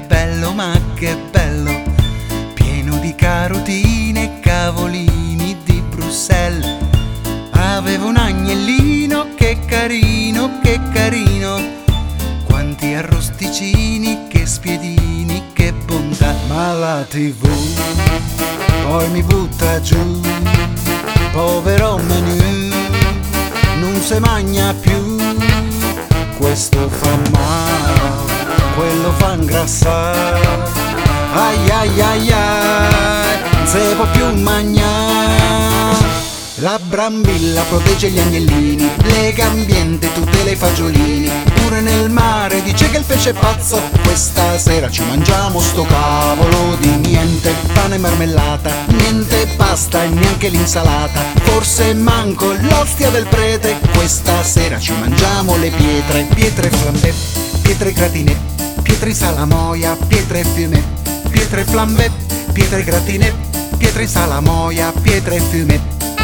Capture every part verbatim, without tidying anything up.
bello, ma che bello, pieno di carotine e cavolini di Bruxelles. Avevo un agnellino, che carino, che carino, quanti arrosticini, che spiedini, che bontà. Ma la tivù poi mi butta giù, povero menù, non se magna più. Questo fa male, quello fa ingrassare, ai ai ai ai, non se può più mangiare. La brambilla protegge gli agnellini, lega ambiente tutte le fagiolini. Pure nel mare dice che il pesce è pazzo, questa sera ci mangiamo sto cavolo di niente. Pane e marmellata, niente pasta e neanche l'insalata, forse manco l'ostia del prete. Questa sera ci mangiamo le pietre, pietre flambè, pietre gratinè, pietre in salamoia, pietre fiume, pietre flambè, pietre gratinè, pietre in salamoia, pietre fiume.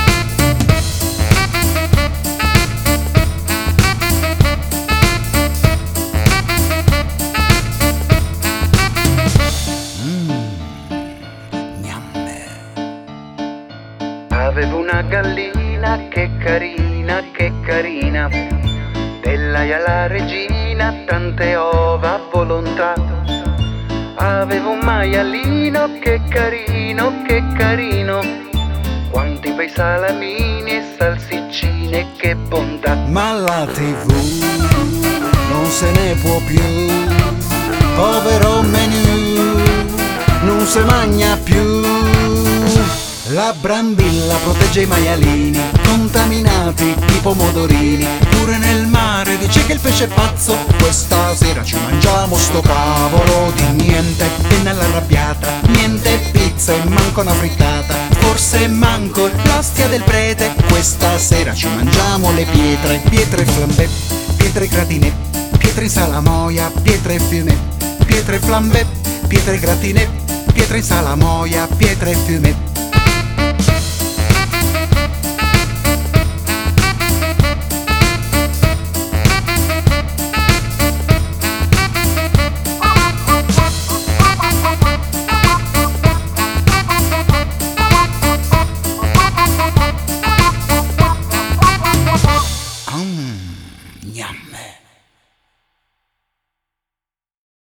Avevo una gallina, che carina, che carina, della la regina, tante ova a volontà. Avevo un maialino, che carino, che carino, quanti bei salamini e salsiccine, che bontà. Ma la tivù non se ne può più, povero menù, non se magna più. La brambilla protegge i maialini, contaminati i pomodorini. Pure nel mare dice che il pesce è pazzo, questa sera ci mangiamo sto cavolo di niente. Pennella arrabbiata, niente pizza e manco una frittata, forse manco l'ostia del prete. Questa sera ci mangiamo le pietre, pietre flambè, pietre gratinè, pietre in salamoia, pietre fiume, pietre flambè, pietre gratinè, pietre in salamoia, pietre fiume.